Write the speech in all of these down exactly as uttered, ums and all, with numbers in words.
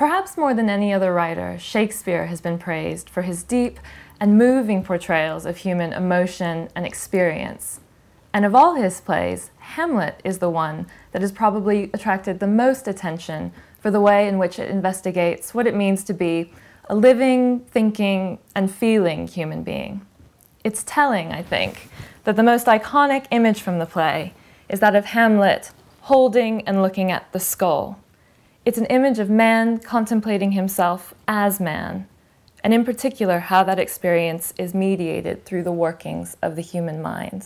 Perhaps more than any other writer, Shakespeare has been praised for his deep and moving portrayals of human emotion and experience. And of all his plays, Hamlet is the one that has probably attracted the most attention for the way in which it investigates what it means to be a living, thinking, and feeling human being. It's telling, I think, that the most iconic image from the play is that of Hamlet holding and looking at the skull. It's an image of man contemplating himself as man, and in particular how that experience is mediated through the workings of the human mind.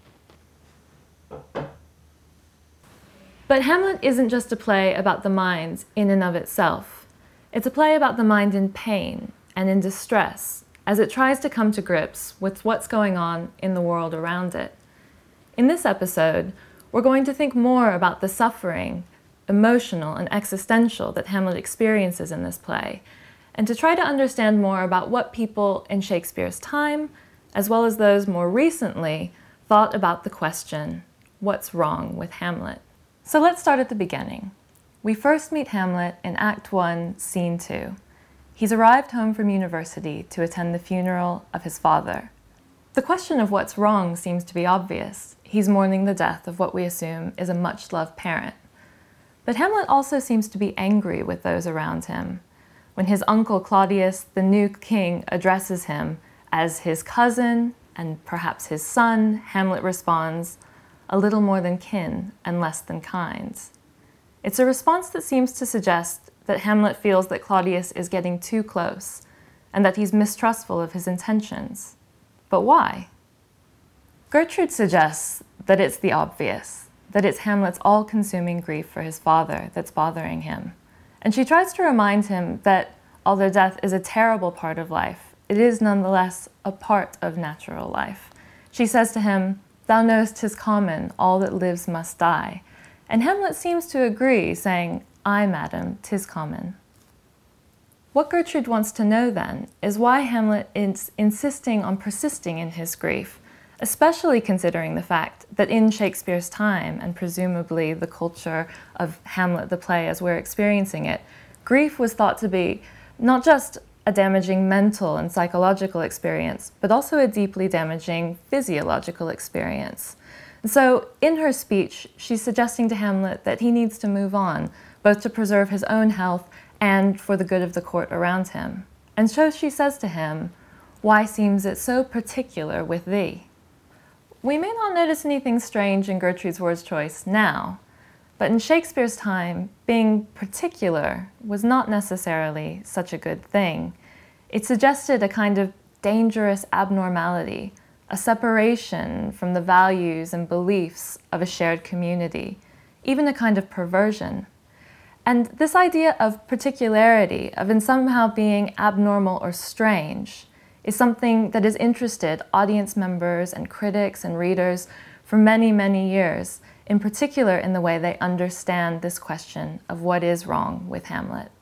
But Hamlet isn't just a play about the mind in and of itself. It's a play about the mind in pain and in distress as it tries to come to grips with what's going on in the world around it. In this episode, we're going to think more about the suffering, emotional and existential that Hamlet experiences in this play, and to try to understand more about what people in Shakespeare's time, as well as those more recently, thought about the question, what's wrong with Hamlet? So let's start at the beginning. We first meet Hamlet in Act One, Scene Two. He's arrived home from university to attend the funeral of his father. The question of what's wrong seems to be obvious. He's mourning the death of what we assume is a much-loved parent. But Hamlet also seems to be angry with those around him. When his uncle Claudius, the new king, addresses him as his cousin and perhaps his son, Hamlet responds, "A little more than kin and less than kind." It's a response that seems to suggest that Hamlet feels that Claudius is getting too close and that he's mistrustful of his intentions. But why? Gertrude suggests that it's the obvious, that it's Hamlet's all-consuming grief for his father that's bothering him. And she tries to remind him that although death is a terrible part of life, it is nonetheless a part of natural life. She says to him, "Thou know'st 'tis common, all that lives must die." And Hamlet seems to agree, saying, "Aye, madam, 'tis common." What Gertrude wants to know then is why Hamlet is insisting on persisting in his grief, especially considering the fact that in Shakespeare's time, and presumably the culture of Hamlet the play as we're experiencing it, grief was thought to be not just a damaging mental and psychological experience, but also a deeply damaging physiological experience. And so in her speech, she's suggesting to Hamlet that he needs to move on, both to preserve his own health and for the good of the court around him. And so she says to him, "Why seems it so particular with thee?" We may not notice anything strange in Gertrude's word choice now, but in Shakespeare's time, being particular was not necessarily such a good thing. It suggested a kind of dangerous abnormality, a separation from the values and beliefs of a shared community, even a kind of perversion. And this idea of particularity, of in somehow being abnormal or strange, is something that has interested audience members and critics and readers for many, many years, in particular in the way they understand this question of what is wrong with Hamlet.